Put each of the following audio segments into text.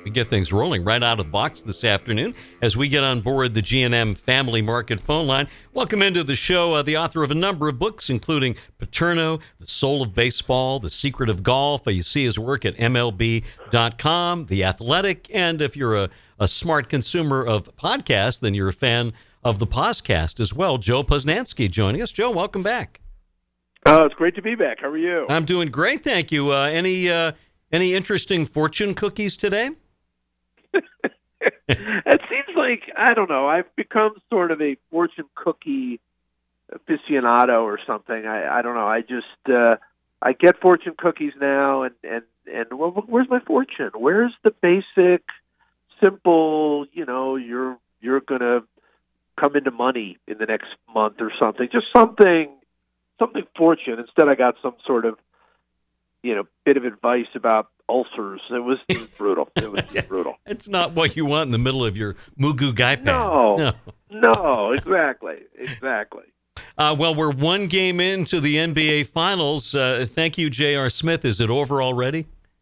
We get things rolling right out of the box this afternoon as we get on board the G&M Family Market phone line. Welcome into the show, the author of a number of books, including Paterno, The Soul of Baseball, The Secret of Golf. You see his work at MLB.com, The Athletic, and if you're a smart consumer of podcasts, then you're a fan of the Poscast as well. Joe Posnanski joining us. Joe, welcome back. It's great to be back. How are you? I'm doing great, thank you. Any interesting fortune cookies today? It seems like, I don't know, I've become sort of a fortune cookie aficionado or something. I don't know. I just I get fortune cookies now, and well, where's my fortune? Where's the basic, simple, you're going to come into money in the next month or something. Just something fortune. Instead, I got some sort of, bit of advice about ulcers. It was brutal. It was brutal. It's not what you want in the middle of your Mugu Gaipan. No, exactly. Well, we're one game into the NBA Finals. Thank you, J.R. Smith. Is it over already?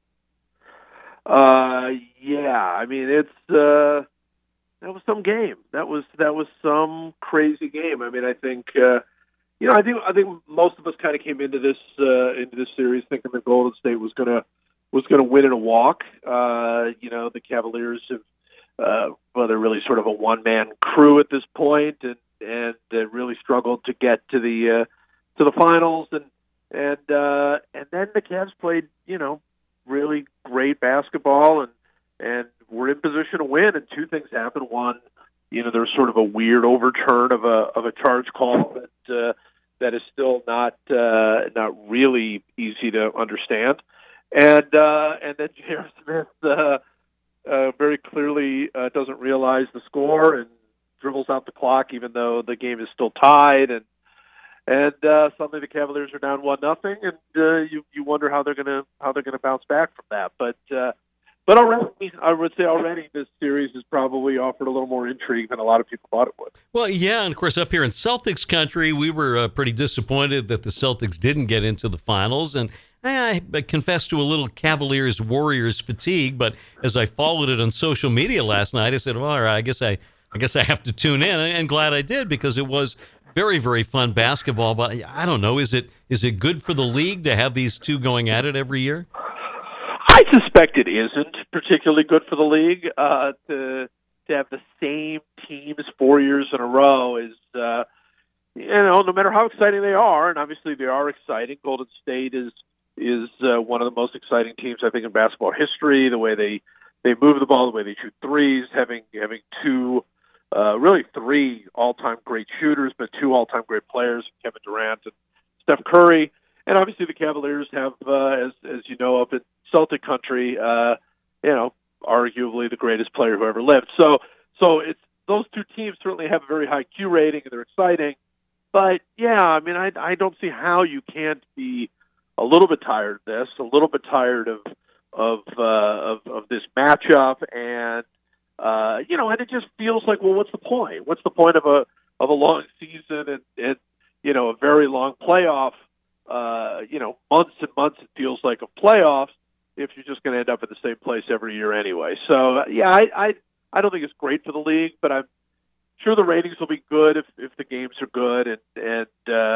Yeah. I mean, it's that was some game. That was some crazy game. I mean, I think I think most of us kind of came into this series thinking that Golden State was gonna win in a walk. The Cavaliers have they're really sort of a one-man crew at this point, and really struggled to get to the finals, and then the Cavs played really great basketball and were in position to win, and two things happened. One, there's sort of a weird overturn of a charge call that is still not really easy to understand, and then J.R. Smith very clearly doesn't realize the score and dribbles out the clock, even though the game is still tied, and suddenly the Cavaliers are down 1-0, and you wonder how they're gonna bounce back from that. But already, I would say this series has probably offered a little more intrigue than a lot of people thought it would. Well, yeah, and of course up here in Celtics country, we were pretty disappointed that the Celtics didn't get into the finals, and I confess to a little Cavaliers-Warriors fatigue. But as I followed it on social media last night, I said, well, all right, I guess I have to tune in, and glad I did, because it was very, very fun basketball. But I don't know, is it good for the league to have these two going at it every year? I suspect it isn't particularly good for the league to have the same teams 4 years in a row. Is no matter how exciting they are, and obviously they are exciting. Golden State is one of the most exciting teams, I think, in basketball history. The way they move the ball, the way they shoot threes, having two, really three all-time great shooters, but two all-time great players, Kevin Durant and Steph Curry. And obviously the Cavaliers have, as you know, up in Celtic country, arguably the greatest player who ever lived. So it's those two teams certainly have a very high Q rating, and they're exciting. But yeah, I mean, I don't see how you can't be a little bit tired of this, a little bit tired of this matchup, and and it just feels like, well, what's the point? What's the point of a long season and a very long playoff? Months and months it feels like of playoffs if you're just going to end up at the same place every year anyway. So yeah, I don't think it's great for the league, but I'm sure the ratings will be good if the games are good, and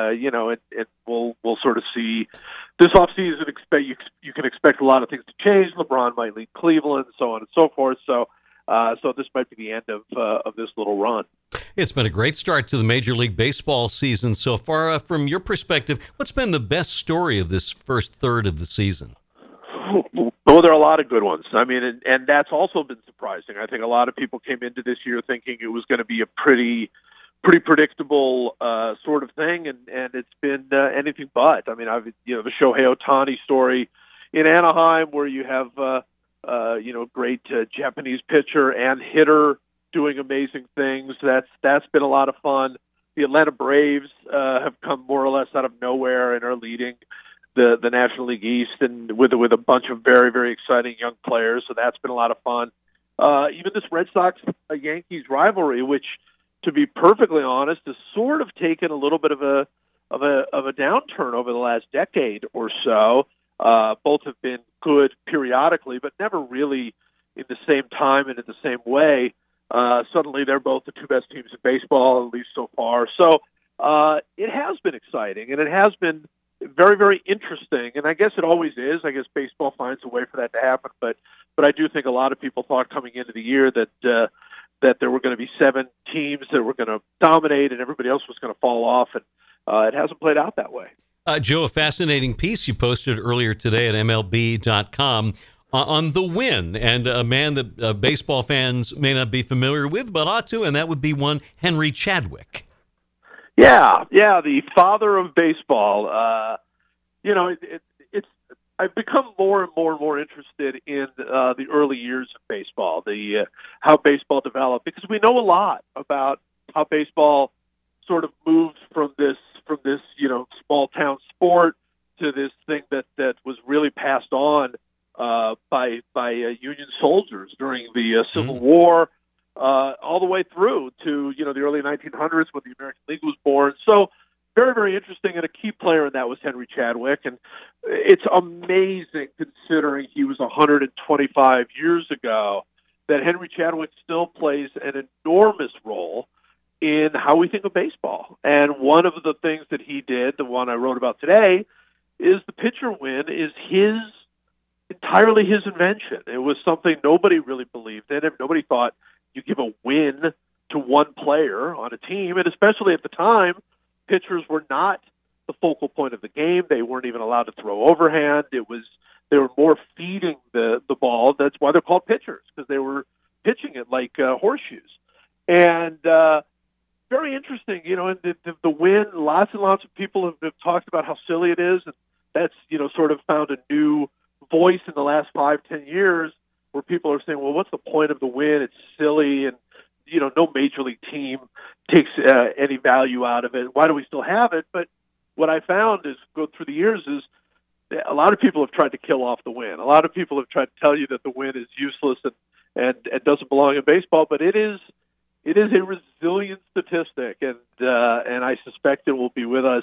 we'll sort of see this offseason. You can expect a lot of things to change. LeBron might leave Cleveland, so on and so forth. So this might be the end of this little run. It's been a great start to the Major League Baseball season so far. From your perspective, what's been the best story of this first third of the season? Oh, there are a lot of good ones. I mean, and that's also been surprising. I think a lot of people came into this year thinking it was going to be a pretty predictable sort of thing, and it's been anything but. I mean, the Shohei Ohtani story in Anaheim, where you have great Japanese pitcher and hitter doing amazing things. That's been a lot of fun. The Atlanta Braves have come more or less out of nowhere and are leading the National League East, and with a bunch of very, very exciting young players. So that's been a lot of fun. Even this Red Sox Yankees rivalry, which, to be perfectly honest, has sort of taken a little bit of a downturn over the last decade or so. Both have been good periodically, but never really in the same time and in the same way, suddenly they're both the two best teams in baseball, at least so far. So it has been exciting, and it has been very, very interesting. And I guess it always is. I guess baseball finds a way for that to happen. But I do think a lot of people thought coming into the year that there were going to be 7 teams that were going to dominate and everybody else was going to fall off. And it hasn't played out that way. Joe, a fascinating piece you posted earlier today at MLB.com on the win, and a man that baseball fans may not be familiar with, but ought to, and that would be one Henry Chadwick. Yeah, the father of baseball. It's I've become more and more interested in the early years of baseball, how baseball developed, because we know a lot about how baseball sort of moved from this small town sport to this thing that was really passed on by Union soldiers during the Civil War, all the way through to the early 1900s when the American League was born. So very, very interesting, and a key player in that was Henry Chadwick. And it's amazing, considering he was 125 years ago, that Henry Chadwick still plays an enormous role in how we think of baseball. And one of the things that he did, the one I wrote about today, is the pitcher win is entirely his invention. It was something nobody really believed in. Nobody thought you give a win to one player on a team, and especially at the time, pitchers were not the focal point of the game. They weren't even allowed to throw overhand. They were more feeding the ball. That's why they're called pitchers, because they were pitching it like horseshoes. And very interesting, and the win. Lots and lots of people have talked about how silly it is, and that's sort of found a new voice in the last 5-10 years, where people are saying, well, what's the point of the win? It's silly, and no major league team takes any value out of it. Why do we still have it? But what I found is, go through the years, is a lot of people have tried to kill off the win. A lot of people have tried to tell you that the win is useless and doesn't belong in baseball, but it is a resilient statistic, and I suspect it will be with us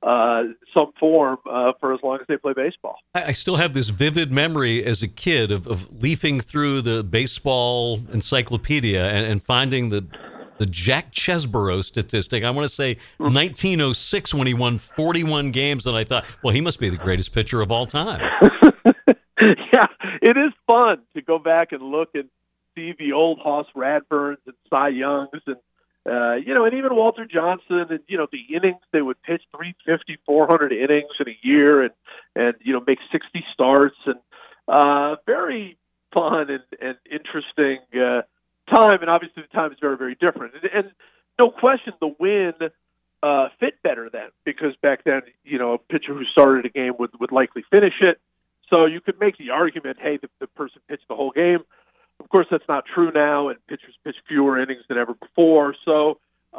some form for as long as they play baseball. I still have this vivid memory as a kid of leafing through the baseball encyclopedia and finding the Jack Chesborough statistic. I want to say 1906, when he won 41 games, and I thought, well, he must be the greatest pitcher of all time. Yeah, it is fun to go back and look and see the old Hoss Radburns and Cy Youngs and and even Walter Johnson, and the innings they would pitch, 350, 400 innings in a year, and make 60 starts, and very fun and interesting time. And obviously the time is very, very different, and no question the win fit better then, because back then a pitcher who started a game would likely finish it, so you could make the argument, hey, the person pitched the whole game. Of course, that's not true now, and pitchers pitch fewer innings than ever before. So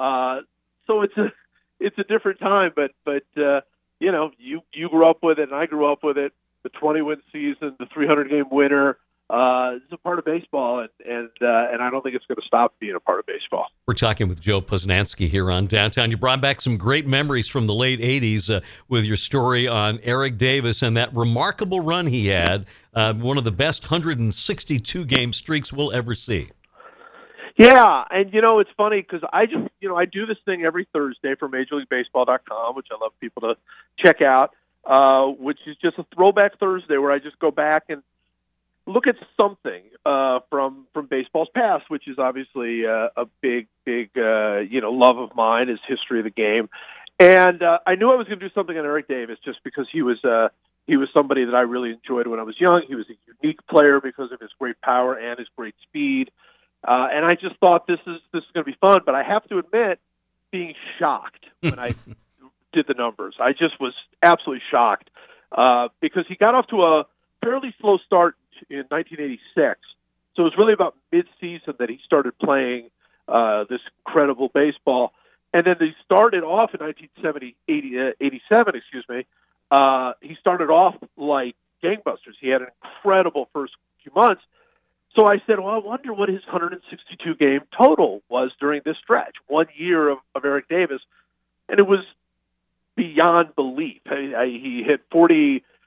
it's a different time. But you grew up with it, and I grew up with it. The 20-win season, the 300-game winner, is a part of baseball, and I don't think it's going to stop being a part of baseball. We're talking with Joe Posnanski here on Downtown. You brought back some great memories from the late 80s with your story on Eric Davis and that remarkable run he had, one of the best 162-game streaks we'll ever see. Yeah, and it's funny because I just I do this thing every Thursday for MajorLeagueBaseball.com, which I love people to check out, which is just a throwback Thursday where I just go back and look at something from baseball's past, which is obviously a big love of mine, is history of the game. And I knew I was going to do something on Eric Davis just because he was somebody that I really enjoyed when I was young. He was a unique player because of his great power and his great speed. And I just thought this is going to be fun. But I have to admit, being shocked when I did the numbers. I just was absolutely shocked because he got off to a fairly slow start in 1986. So it was really about mid-season that he started playing this incredible baseball. And then they started off in 1987, he started off like gangbusters. He had an incredible first few months. So I said, well, I wonder what his 162-game total was during this stretch, 1 year of Eric Davis. And it was beyond belief. He hit 40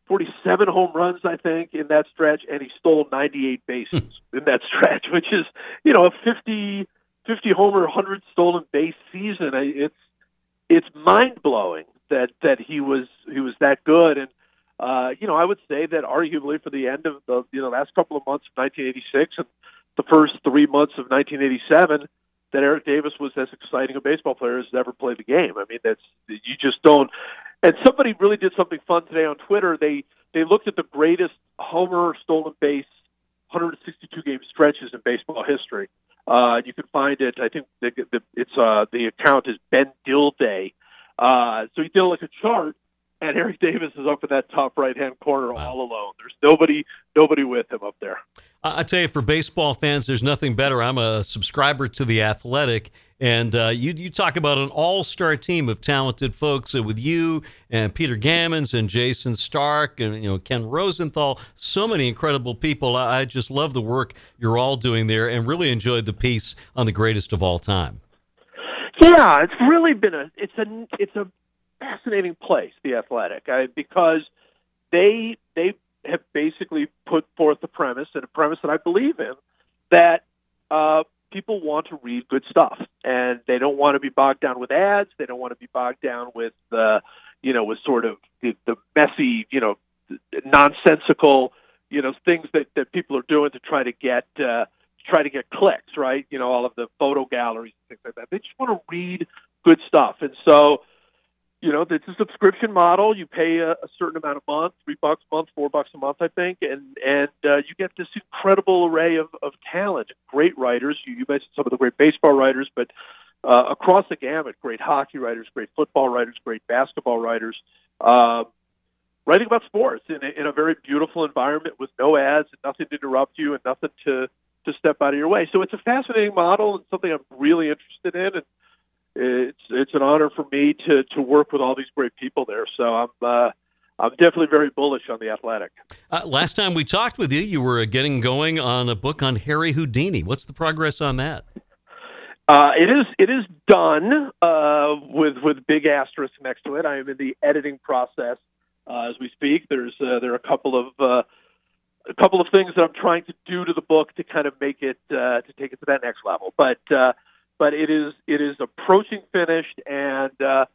47 home runs, I think, in that stretch, and he stole 98 bases in that stretch, which is, a 50 homer, 100 stolen base season. It's mind blowing that he was that good. And I would say that arguably for the end of the last couple of months of 1986 and the first 3 months of 1987, that Eric Davis was as exciting a baseball player as ever played the game. I mean, you just don't. And somebody really did something fun today on Twitter. They looked at the greatest homer, stolen base, 162 game stretches in baseball history. You can find it. I think the account is Ben Dilday. So he did like a chart, and Eric Davis is up in that top right-hand corner all alone. There's nobody with him up there. I tell you, for baseball fans, there's nothing better. I'm a subscriber to The Athletic, and you talk about an all-star team of talented folks with you and Peter Gammons and Jason Stark and Ken Rosenthal. So many incredible people. I just love the work you're all doing there, and really enjoyed the piece on the greatest of all time. Yeah, it's really been it's a fascinating place, The Athletic, because they have basically put forth the premise, and a premise that I believe in, that people want to read good stuff, and they don't want to be bogged down with ads. They don't want to be bogged down with with sort of the messy, nonsensical, things that people are doing to try to get clicks, right? All of the photo galleries and things like that. They just want to read good stuff, and so. It's a subscription model. You pay a certain amount a month, $3 a month, $4 a month, I think, and you get this incredible array of talent, great writers. You mentioned some of the great baseball writers, but across the gamut, great hockey writers, great football writers, great basketball writers, writing about sports in a very beautiful environment with no ads and nothing to interrupt you and nothing to step out of your way. So it's a fascinating model and something I'm really interested in, and it's an honor for me to work with all these great people there. So I'm definitely very bullish on The Athletic. Last time we talked with you, you were getting going on a book on Harry Houdini. What's the progress on that? It is done with big asterisks next to it. I am in the editing process as we speak. There are a couple of things that I'm trying to do to the book to kind of make it to take it to that next level, but it is approaching finished, and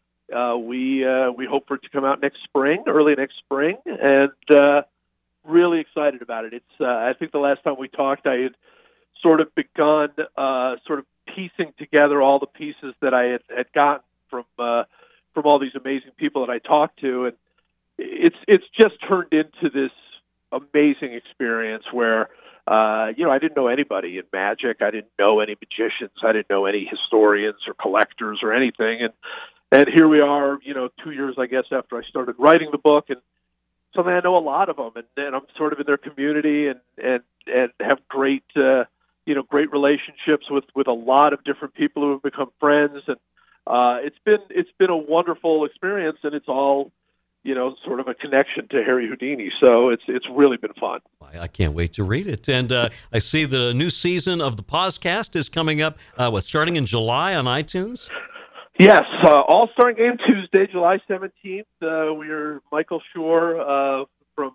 we hope for it to come out early next spring, and really excited about it. It's I think the last time we talked, I had sort of begun sort of piecing together all the pieces that I had gotten from all these amazing people that I talked to, and it's just turned into this amazing experience where. I didn't know anybody in magic. I didn't know any magicians. I didn't know any historians or collectors or anything. And here we are, 2 years, I guess, after I started writing the book. And suddenly I know a lot of them. And I'm sort of in their community and have great, great relationships with a lot of different people who have become friends. And it's been a wonderful experience, and it's all, sort of a connection to Harry Houdini. So it's really been fun. I can't wait to read it. And I see the new season of the podcast is coming up, starting in July on iTunes? Yes, All-Star Game Tuesday, July 17th. We're Michael Schur from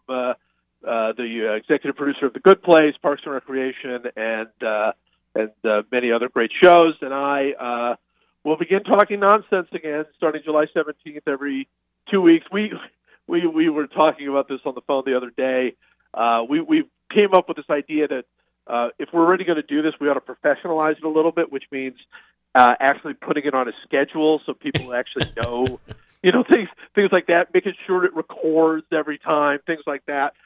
the executive producer of The Good Place, Parks and Recreation, and many other great shows. And I will begin talking nonsense again starting July 17th every 2 weeks. We were talking about this on the phone the other day. We came up with this idea that if we're really going to do this, we ought to professionalize it a little bit, which means actually putting it on a schedule so people actually know, things like that, making sure it records every time, things like that.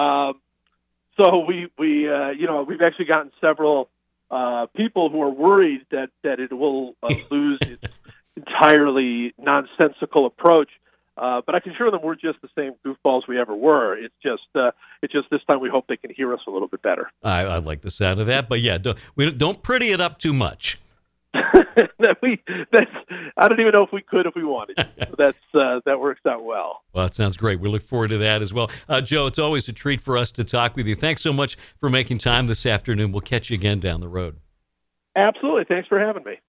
So we've actually gotten several people who are worried that it will lose its entirely nonsensical approach. But I can assure them we're just the same goofballs we ever were. It's just this time we hope they can hear us a little bit better. I like the sound of that, but yeah, don't pretty it up too much. I don't even know if we could if we wanted. That works out well. Well, that sounds great. We look forward to that as well. Joe, it's always a treat for us to talk with you. Thanks so much for making time this afternoon. We'll catch you again down the road. Absolutely. Thanks for having me.